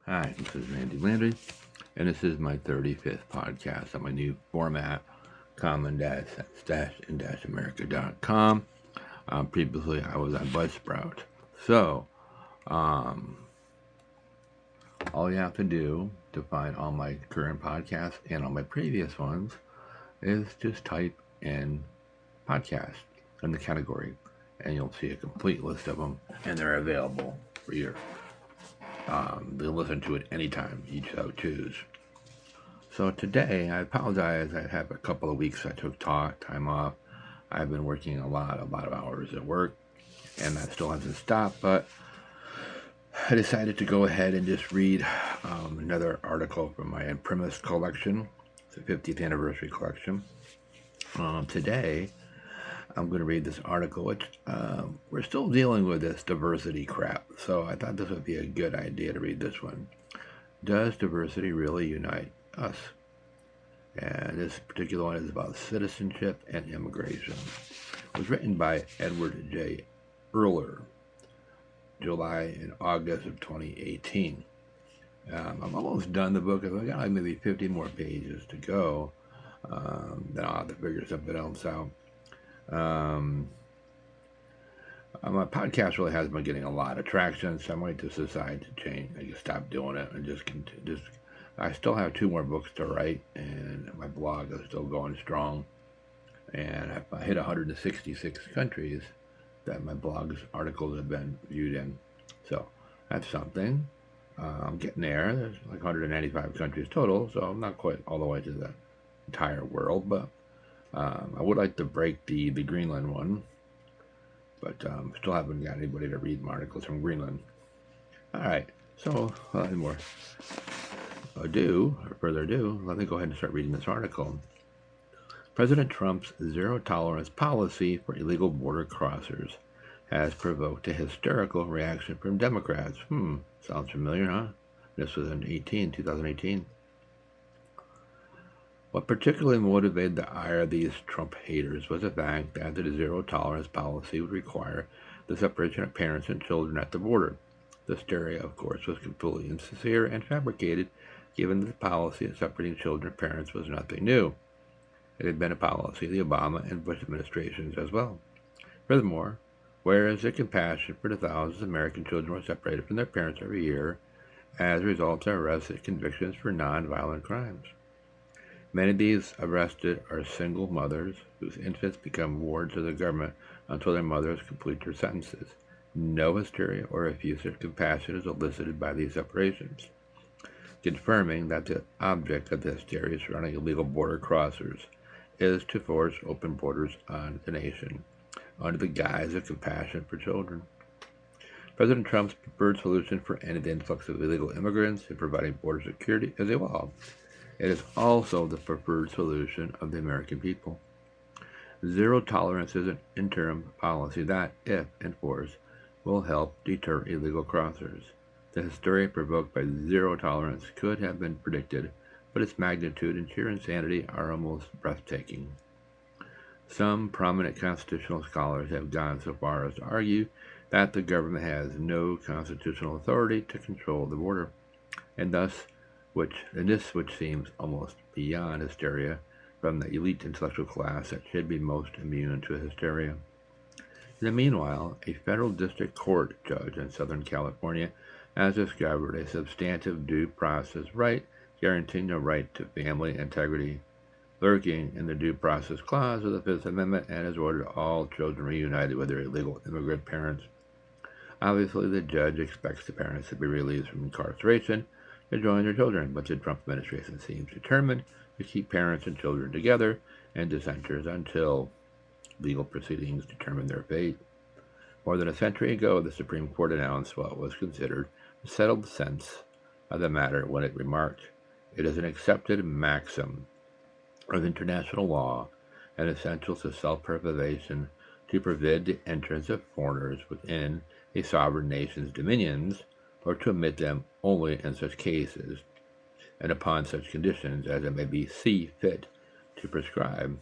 Hi, this is Randy Landry, and this is my 35th podcast on my new format, common-sense-america.com. Previously, I was on Buzzsprout. So, all you have to do to find all my current podcasts and all my previous ones is just type in podcast in the category, and you'll see a complete list of them, and they're available for your to listen to it anytime you so choose. So today, I apologize. I have a couple of weeks I took time off. I've been working a lot of hours at work, and that still hasn't stopped. But I decided to go ahead and just read another article from my Imprimis collection. It's the 50th anniversary collection. Today, I'm going to read this article, which we're still dealing with this diversity crap. So I thought this would be a good idea to read this one. Does diversity really unite us? And this particular one is about citizenship and immigration. It was written by Edward J. Erler, July and August of 2018. I'm almost done the book. I've got like maybe 50 more pages to go. Then I'll have to figure something else out. My podcast really has been getting a lot of traction, so I might just decide to change. I just stop doing it and just continue. I still have 2 more books to write, and my blog is still going strong. And I hit 166 countries that my blog's articles have been viewed in. So that's something. I'm getting there. There's like 195 countries total, so I'm not quite all the way to the entire world, but I would like to break the Greenland one, but still haven't got anybody to read my articles from Greenland. All right, so without any more further ado, let me go ahead and start reading this article. President Trump's zero-tolerance policy for illegal border crossers has provoked a hysterical reaction from Democrats. Sounds familiar, huh? This was in 2018. What particularly motivated the ire of these Trump haters was the fact that the zero-tolerance policy would require the separation of parents and children at the border. The hysteria, of course, was completely insincere and fabricated, given that the policy of separating children and parents was nothing new. It had been a policy of the Obama and Bush administrations as well. Furthermore, where is the compassion for the thousands of American children who are separated from their parents every year as a result of arrests and convictions for non-violent crimes? Many of these arrested are single mothers whose infants become wards of the government until their mothers complete their sentences. No hysteria or effusive compassion is elicited by these separations, confirming that the object of the hysteria surrounding illegal border crossers is to force open borders on the nation under the guise of compassion for children. President Trump's preferred solution for ending the influx of illegal immigrants and providing border security is a wall. It is also the preferred solution of the American people. Zero tolerance is an interim policy that, if enforced, will help deter illegal crossers. The hysteria provoked by zero tolerance could have been predicted, but its magnitude and sheer insanity are almost breathtaking. Some prominent constitutional scholars have gone so far as to argue that the government has no constitutional authority to control the border, and thus which seems almost beyond hysteria from the elite intellectual class that should be most immune to hysteria. In the meanwhile, a federal district court judge in Southern California has discovered a substantive due process right guaranteeing the right to family integrity, lurking in the Due Process Clause of the Fifth Amendment, and has ordered all children reunited with their illegal immigrant parents. Obviously, the judge expects the parents to be released from incarceration to join their children, but the Trump administration seems determined to keep parents and children together and dissenters until legal proceedings determine their fate. More than a century ago, the Supreme Court announced what was considered the settled sense of the matter when it remarked, "It is an accepted maxim of international law and essential to self-preservation to forbid the entrance of foreigners within a sovereign nation's dominions, or to admit them only in such cases, and upon such conditions as it may be see fit to prescribe."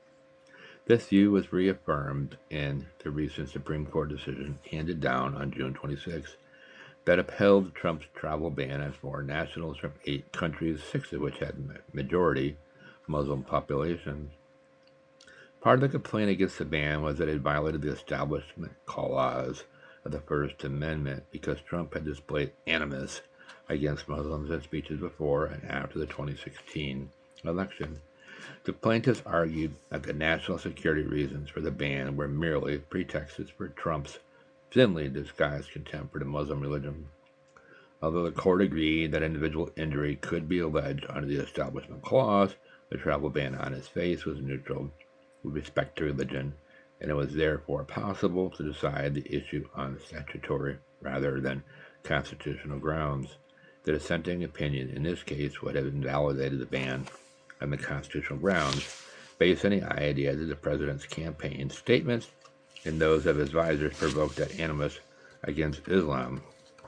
This view was reaffirmed in the recent Supreme Court decision handed down on June 26, that upheld Trump's travel ban on foreign nationals from 8 countries, 6 of which had majority Muslim populations. Part of the complaint against the ban was that it violated the Establishment Clause of the First Amendment because Trump had displayed animus against Muslims in speeches before and after the 2016 election. The plaintiffs argued that the national security reasons for the ban were merely pretexts for Trump's thinly disguised contempt for the Muslim religion. Although the court agreed that individual injury could be alleged under the Establishment Clause, the travel ban on its face was neutral with respect to religion, and it was therefore possible to decide the issue on statutory rather than constitutional grounds. The dissenting opinion in this case would have invalidated the ban on the constitutional grounds based on the idea that the president's campaign statements and those of his advisors provoked that animus against Islam.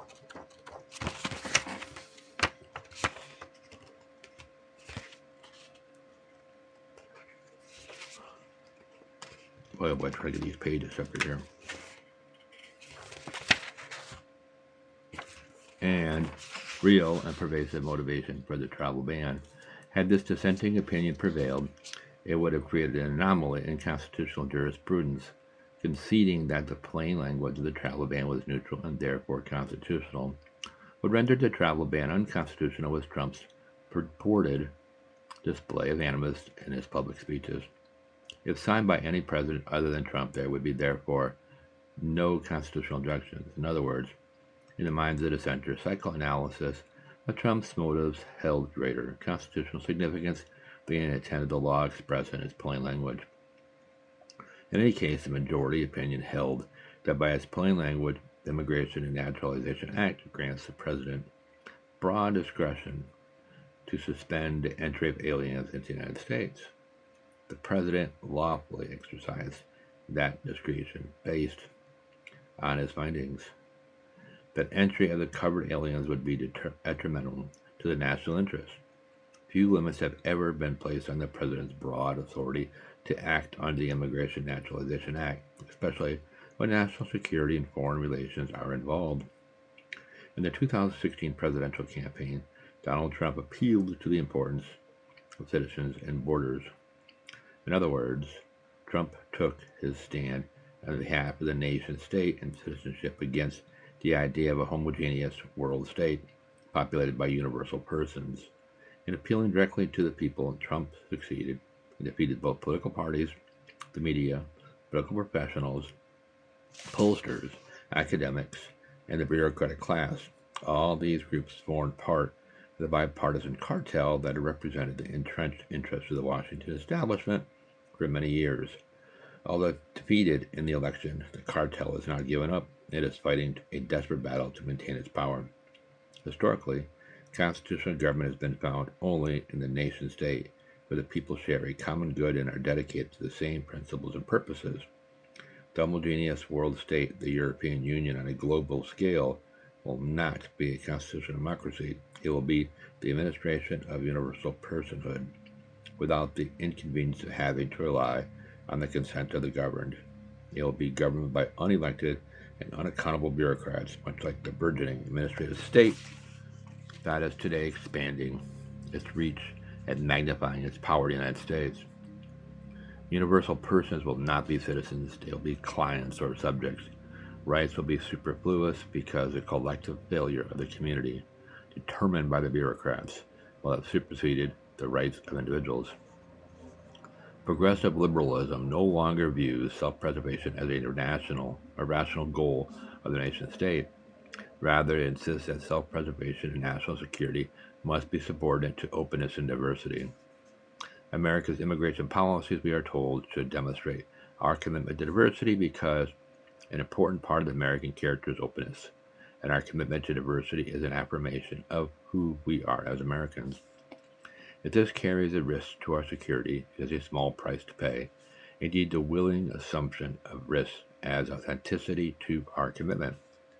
Boy, I'm trying to get these pages up here. And real and pervasive motivation for the travel ban. Had this dissenting opinion prevailed, it would have created an anomaly in constitutional jurisprudence, conceding that the plain language of the travel ban was neutral and therefore constitutional. What rendered the travel ban unconstitutional was Trump's purported display of animus in his public speeches. If signed by any president other than Trump, there would be therefore no constitutional objections. In other words, in the minds of the dissenters, psychoanalysis of Trump's motives held greater constitutional significance than the intent of the law expressed in its plain language. In any case, the majority opinion held that by its plain language, the Immigration and Naturalization Act grants the president broad discretion to suspend the entry of aliens into the United States. The president lawfully exercised that discretion based on his findings that entry of the covered aliens would be detrimental to the national interest. Few limits have ever been placed on the president's broad authority to act under the Immigration and Naturalization Act, especially when national security and foreign relations are involved. In the 2016 presidential campaign, Donald Trump appealed to the importance of citizens and borders. In other words, Trump took his stand on behalf of the nation state and citizenship against the idea of a homogeneous world state populated by universal persons. In appealing directly to the people, Trump succeeded and defeated both political parties, the media, political professionals, pollsters, academics, and the bureaucratic class. All these groups formed part of the bipartisan cartel that represented the entrenched interests of the Washington establishment for many years. Although defeated in the election, the cartel has not given up. It is fighting a desperate battle to maintain its power. Historically, constitutional government has been found only in the nation state, where the people share a common good and are dedicated to the same principles and purposes. The homogeneous world state, the European Union on a global scale, will not be a constitutional democracy. It will be the administration of universal personhood, without the inconvenience of having to rely on the consent of the governed. It will be governed by unelected and unaccountable bureaucrats, much like the burgeoning administrative state that is today expanding its reach and magnifying its power in the United States. Universal persons will not be citizens, they will be clients or subjects. Rights will be superfluous because the collective failure of the community, determined by the bureaucrats, will have superseded the rights of individuals. Progressive liberalism no longer views self-preservation as a rational goal of the nation state. Rather, it insists that self-preservation and national security must be subordinate to openness and diversity. America's immigration policies, we are told, should demonstrate our commitment to diversity because an important part of the American character is openness, and our commitment to diversity is an affirmation of who we are as Americans. If this carries a risk to our security, it is a small price to pay. Indeed, the willing assumption of risk adds authenticity to our commitment.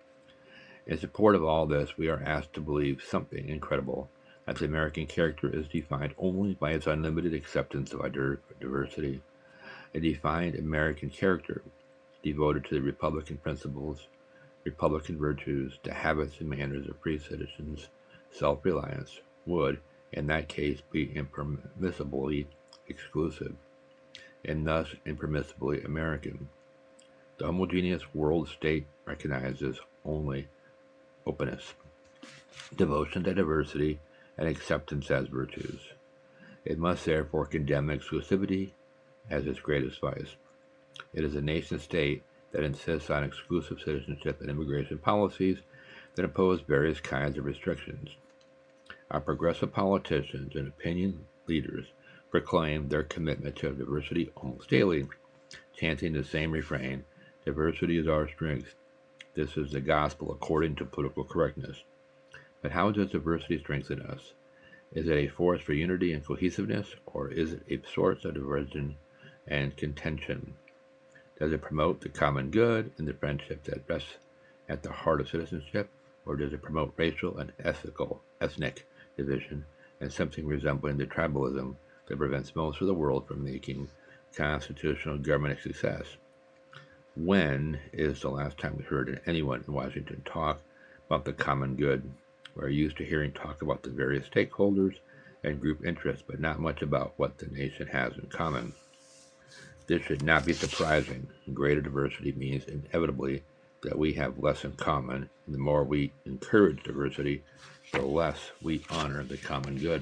In support of all this, we are asked to believe something incredible, that the American character is defined only by its unlimited acceptance of our diversity. A defined American character devoted to the Republican principles Republican virtues, the habits and manners of free citizens, self-reliance, would, in that case, be impermissibly exclusive, and thus impermissibly American. The homogeneous world state recognizes only openness, devotion to diversity, and acceptance as virtues. It must therefore condemn exclusivity as its greatest vice. It is a nation-state that insists on exclusive citizenship and immigration policies that impose various kinds of restrictions. Our progressive politicians and opinion leaders proclaim their commitment to diversity almost daily, chanting the same refrain, "Diversity is our strength." This is the gospel according to political correctness. But how does diversity strengthen us? Is it a force for unity and cohesiveness, or is it a source of division and contention? Does it promote the common good and the friendship that rests at the heart of citizenship, or does it promote racial and ethnic division and something resembling the tribalism that prevents most of the world from making constitutional government a success? When is the last time we heard anyone in Washington talk about the common good? We're used to hearing talk about the various stakeholders and group interests, but not much about what the nation has in common. This should not be surprising. Greater diversity means inevitably that we have less in common, and the more we encourage diversity, the less we honor the common good.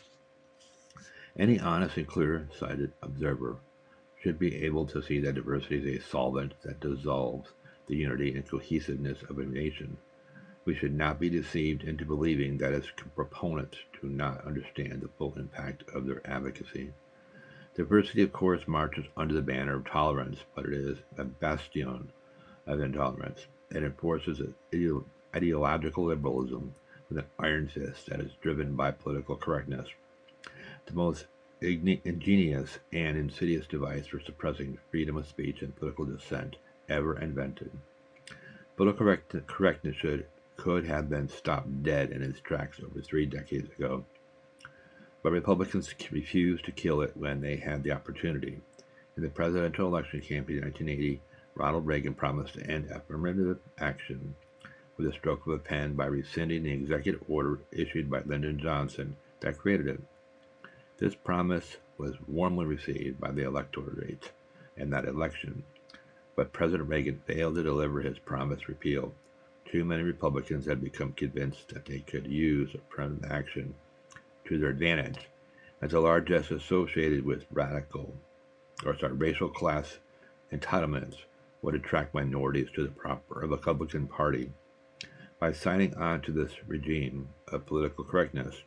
Any honest and clear-sighted observer should be able to see that diversity is a solvent that dissolves the unity and cohesiveness of a nation. We should not be deceived into believing that its proponents do not understand the full impact of their advocacy. Diversity, of course, marches under the banner of tolerance, but it is a bastion of intolerance. It enforces ideological liberalism with an iron fist that is driven by political correctness. The most ingenious and insidious device for suppressing freedom of speech and political dissent ever invented. Political correctness could have been stopped dead in its tracks over 3 decades ago. But Republicans refused to kill it when they had the opportunity. In the presidential election campaign in 1980, Ronald Reagan promised to end affirmative action with a stroke of a pen by rescinding the executive order issued by Lyndon Johnson that created it. This promise was warmly received by the electorate in that election, but President Reagan failed to deliver his promised repeal. Too many Republicans had become convinced that they could use affirmative action to their advantage, as the largesse associated with racial class entitlements would attract minorities to the proper Republican Party. By signing on to this regime of political correctness,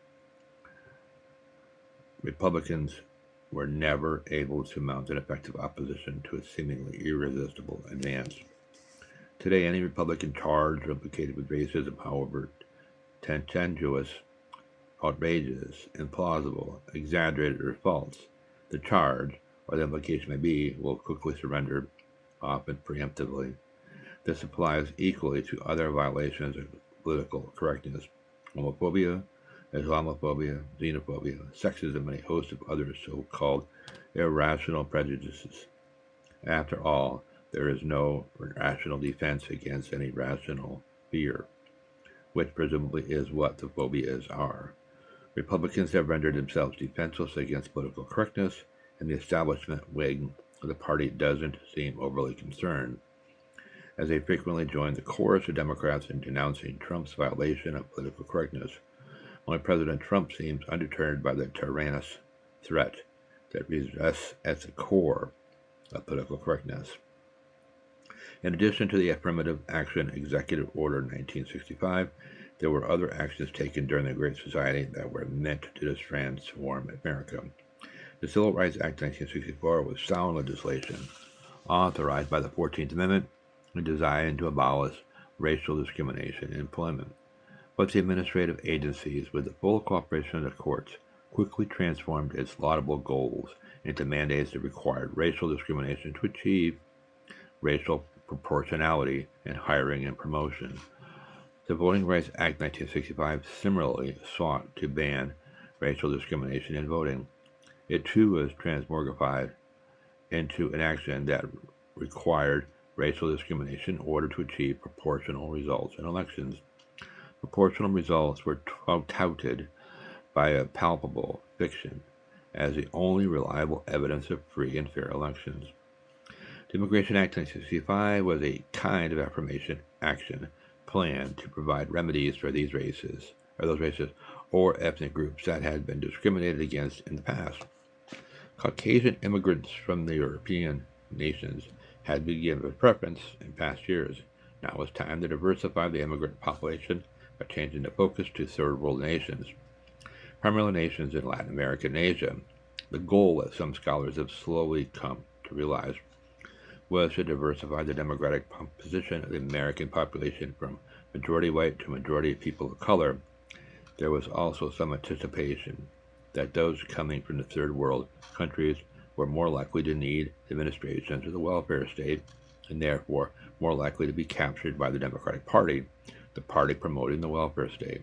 Republicans were never able to mount an effective opposition to a seemingly irresistible advance. Today, any Republican charged or implicated with racism, however tendentious, outrageous, implausible, exaggerated, or false the charge or the implication may be, will quickly surrender, often preemptively. This applies equally to other violations of political correctness: homophobia, Islamophobia, xenophobia, sexism, and a host of other so-called irrational prejudices. After all, there is no rational defense against any rational fear, which presumably is what the phobias are. Republicans have rendered themselves defenseless against political correctness, and the establishment wing of the party doesn't seem overly concerned, as they frequently join the chorus of Democrats in denouncing Trump's violation of political correctness. Only President Trump seems undeterred by the tyrannous threat that rests at the core of political correctness. In addition to the Affirmative Action Executive Order in 1965, there were other actions taken during the Great Society that were meant to transform America. The Civil Rights Act of 1964 was sound legislation, authorized by the 14th Amendment, and designed to abolish racial discrimination in employment. But the administrative agencies, with the full cooperation of the courts, quickly transformed its laudable goals into mandates that required racial discrimination to achieve racial proportionality in hiring and promotion. The Voting Rights Act 1965 similarly sought to ban racial discrimination in voting. It too was transmogrified into an action that required racial discrimination in order to achieve proportional results in elections. Proportional results were touted by a palpable fiction as the only reliable evidence of free and fair elections. The Immigration Act of 1965 was a kind of affirmation action plan to provide remedies for those races or ethnic groups that had been discriminated against in the past. Caucasian immigrants from the European nations had been given a preference in past years. Now it was time to diversify the immigrant population by changing the focus to third world nations, primarily nations in Latin America and Asia. The goal that some scholars have slowly come to realize was to diversify the demographic composition of the American population from majority white to majority people of color. There was also some anticipation that those coming from the third world countries were more likely to need administrations of the welfare state and therefore more likely to be captured by the Democratic Party, the party promoting the welfare state.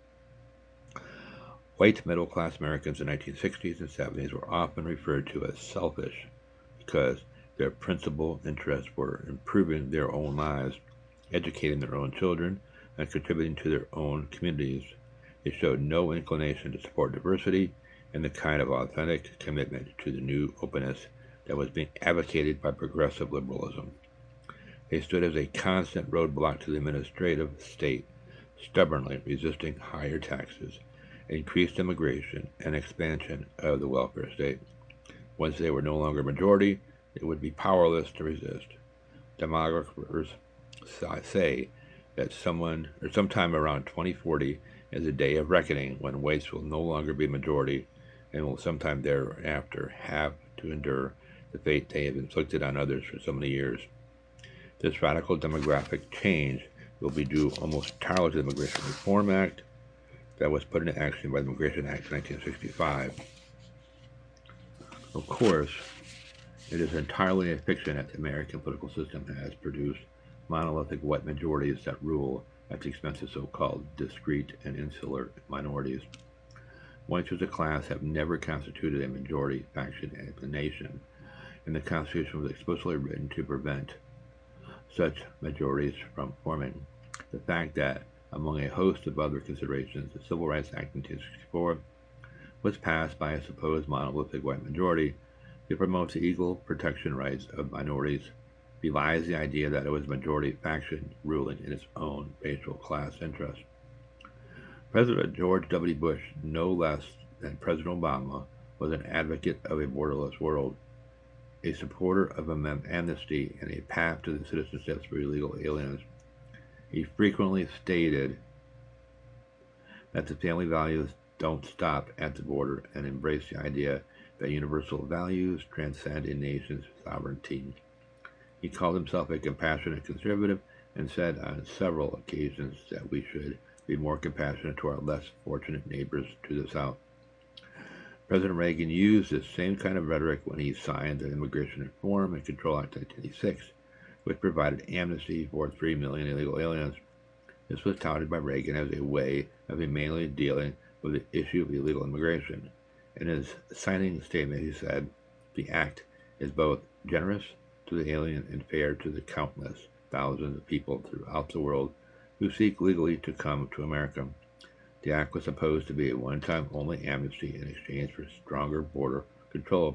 White middle-class Americans in the 1960s and 70s were often referred to as selfish because their principal interests were improving their own lives, educating their own children, and contributing to their own communities. They showed no inclination to support diversity and the kind of authentic commitment to the new openness that was being advocated by progressive liberalism. They stood as a constant roadblock to the administrative state, stubbornly resisting higher taxes, increased immigration, and expansion of the welfare state. Once they were no longer majority, they would be powerless to resist. Demographers say that sometime around 2040 is a day of reckoning when whites will no longer be majority and will sometime thereafter have to endure the fate they have inflicted on others for so many years. This radical demographic change will be due almost entirely to the Immigration Reform Act that was put into action by the Immigration Act of 1965. Of course, it is entirely a fiction that the American political system has produced monolithic white majorities that rule at the expense of so-called discrete and insular minorities. Whites as a class have never constituted a majority faction in the nation, and the Constitution was explicitly written to prevent such majorities from forming. The fact that, among a host of other considerations, the Civil Rights Act of 1964 was passed by a supposed monolithic white majority to promote the equal protection rights of minorities belies the idea that it was a majority faction ruling in its own racial class interest. President George W. Bush, no less than President Obama, was an advocate of a borderless world, a supporter of amnesty and a path to the citizenship for illegal aliens. He frequently stated that the family values don't stop at the border and embrace the idea that universal values transcend a nation's sovereignty. He called himself a compassionate conservative and said on several occasions that we should be more compassionate to our less fortunate neighbors to the south. President Reagan used this same kind of rhetoric when he signed the Immigration Reform and Control Act of 1986, which provided amnesty for 3 million illegal aliens. This was touted by Reagan as a way of humanely dealing with the issue of illegal immigration. In his signing statement, he said, "The act is both generous to the alien and fair to the countless thousands of people throughout the world who seek legally to come to America." The act was supposed to be a one-time only amnesty in exchange for stronger border control.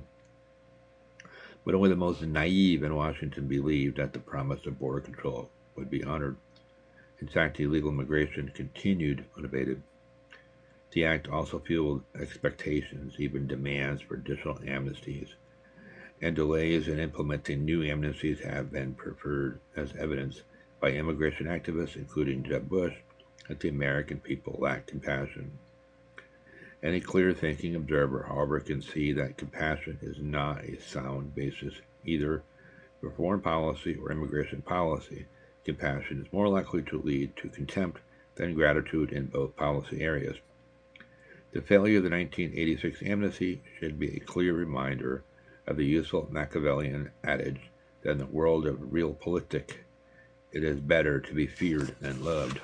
But only the most naive in Washington believed that the promise of border control would be honored. In fact, illegal immigration continued unabated. The act also fueled expectations, even demands for additional amnesties, and delays in implementing new amnesties have been preferred as evidence by immigration activists, including Jeb Bush, that the American people lack compassion. Any clear-thinking observer, however, can see that compassion is not a sound basis either for foreign policy or immigration policy. Compassion is more likely to lead to contempt than gratitude in both policy areas. The failure of the 1986 amnesty should be a clear reminder of the useful Machiavellian adage that in the world of realpolitik, it is better to be feared than loved.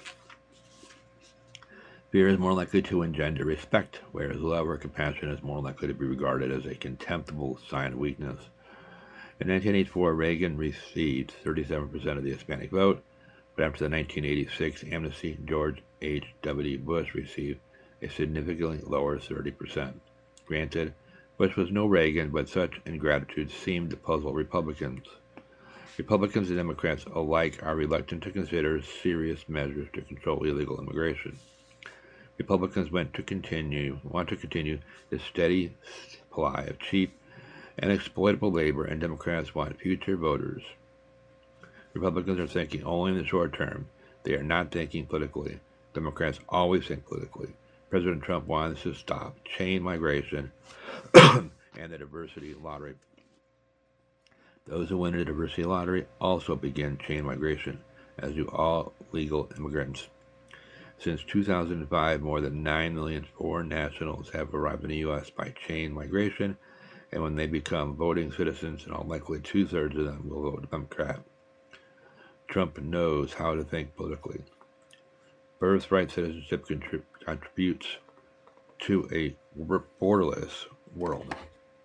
Fear is more likely to engender respect, whereas love or compassion is more likely to be regarded as a contemptible sign of weakness. In 1984, Reagan received 37% of the Hispanic vote, but after the 1986 amnesty, George H.W. Bush received a significantly lower 30%. Granted, Bush was no Reagan, but such ingratitude seemed to puzzle Republicans. Republicans and Democrats alike are reluctant to consider serious measures to control illegal immigration. Republicans want to continue the steady supply of cheap and exploitable labor, and Democrats want future voters. Republicans are thinking only in the short term. They are not thinking politically. Democrats always think politically. President Trump wants to stop chain migration and the diversity lottery. Those who win the diversity lottery also begin chain migration, as do all legal immigrants. Since 2005, more than 9 million foreign nationals have arrived in the U.S. by chain migration, and when they become voting citizens, in all likelihood 2/3 of them will vote Democrat. Trump knows how to think politically. Birthright citizenship contributes to a borderless world.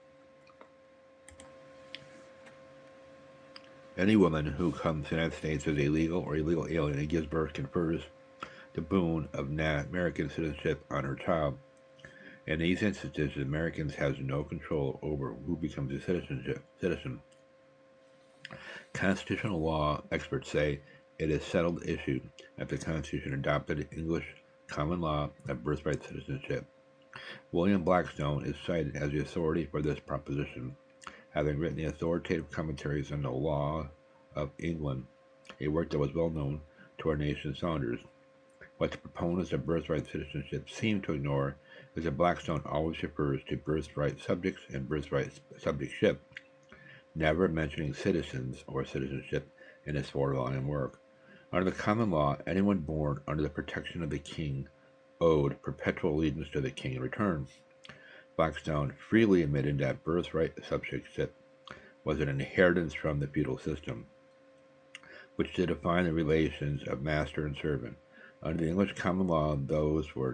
Any woman who comes to the United States as a legal or illegal alien and gives birth confers the boon of American citizenship on her child. In these instances, Americans have no control over who becomes a citizen. Constitutional law experts say it is a settled issue that the Constitution adopted English common law of birthright citizenship. William Blackstone is cited as the authority for this proposition, having written the authoritative commentaries on the law of England, a work that was well known to our nation's founders. What the proponents of birthright citizenship seem to ignore is that Blackstone always refers to birthright subjects and birthright subjectship, never mentioning citizens or citizenship in his foreline work. Under the common law, anyone born under the protection of the king owed perpetual allegiance to the king in return. Blackstone freely admitted that birthright subjectship was an inheritance from the feudal system, which did define the relations of master and servant. Under the English common law, there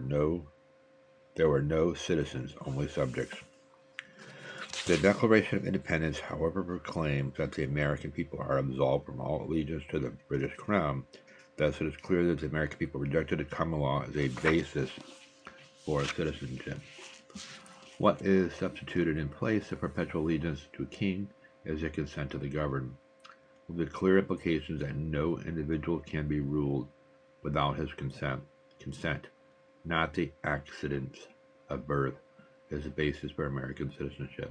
were no citizens, only subjects. The Declaration of Independence, however, proclaims that the American people are absolved from all allegiance to the British Crown. Thus, it is clear that the American people rejected the common law as a basis for citizenship. What is substituted in place of perpetual allegiance to a king is the consent of the governed, with the clear implications that no individual can be ruled without his consent, not the accidents of birth, is the basis for American citizenship.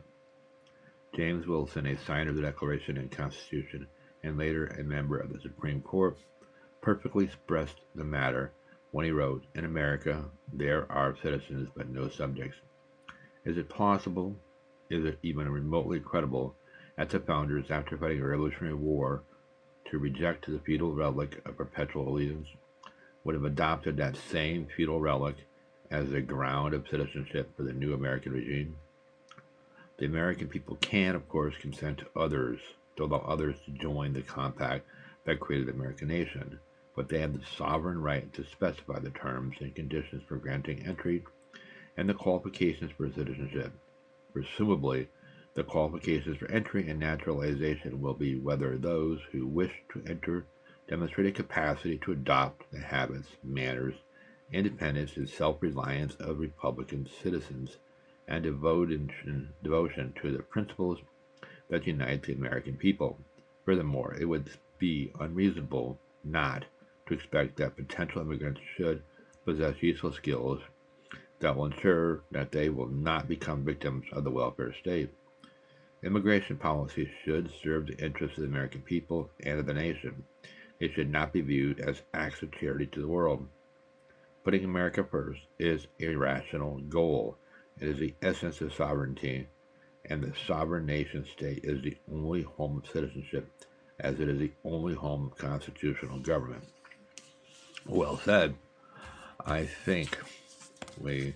James Wilson, a signer of the Declaration and Constitution, and later a member of the Supreme Court, perfectly expressed the matter when he wrote, "In America, there are citizens but no subjects." Is it possible, is it even remotely credible, that the founders, after fighting a revolutionary war to reject the feudal relic of perpetual allegiance, would have adopted that same feudal relic as the ground of citizenship for the new American regime? The American people can, of course, consent to allow others to join the compact that created the American nation, but they have the sovereign right to specify the terms and conditions for granting entry and the qualifications for citizenship. Presumably, the qualifications for entry and naturalization will be whether those who wish to enter demonstrate a capacity to adopt the habits, manners, independence, and self-reliance of Republican citizens, and devotion to the principles that unite the American people. Furthermore, it would be unreasonable not to expect that potential immigrants should possess useful skills that will ensure that they will not become victims of the welfare state. Immigration policy should serve the interests of the American people and of the nation. It should not be viewed as acts of charity to the world. Putting America first is a rational goal. It is the essence of sovereignty, and the sovereign nation state is the only home of citizenship, as it is the only home of constitutional government. Well said. I think we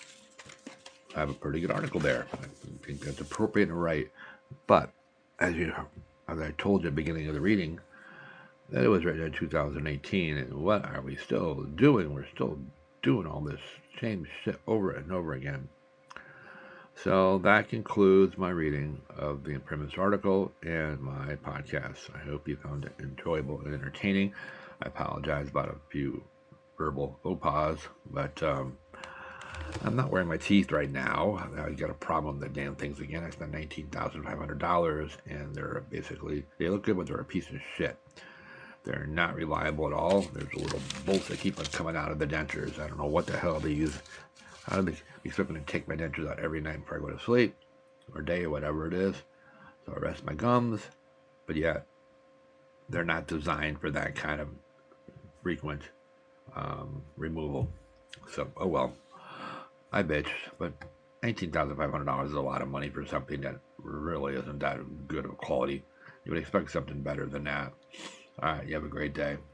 have a pretty good article there. I think that's appropriate and right. But as I told you at the beginning of the reading, that it was written in 2018, and what are we still doing? We're still doing all this same shit over and over again. So that concludes my reading of the Imprimis article and my podcast. I hope you found it enjoyable and entertaining. I apologize about a few verbal faux pas, but I'm not wearing my teeth right now. I got a problem with the damn things again. I spent $19,500, and they look good, but they're a piece of shit. They're not reliable at all. There's little bolts that keep on coming out of the dentures. I don't know what the hell they use. How do they expect me to take my dentures out every night before I go to sleep, or day, or whatever it is? So I rest my gums, but yet they're not designed for that kind of frequent removal. So, oh well. I bitch, but $19,500 is a lot of money for something that really isn't that good of quality. You would expect something better than that. All right, you have a great day.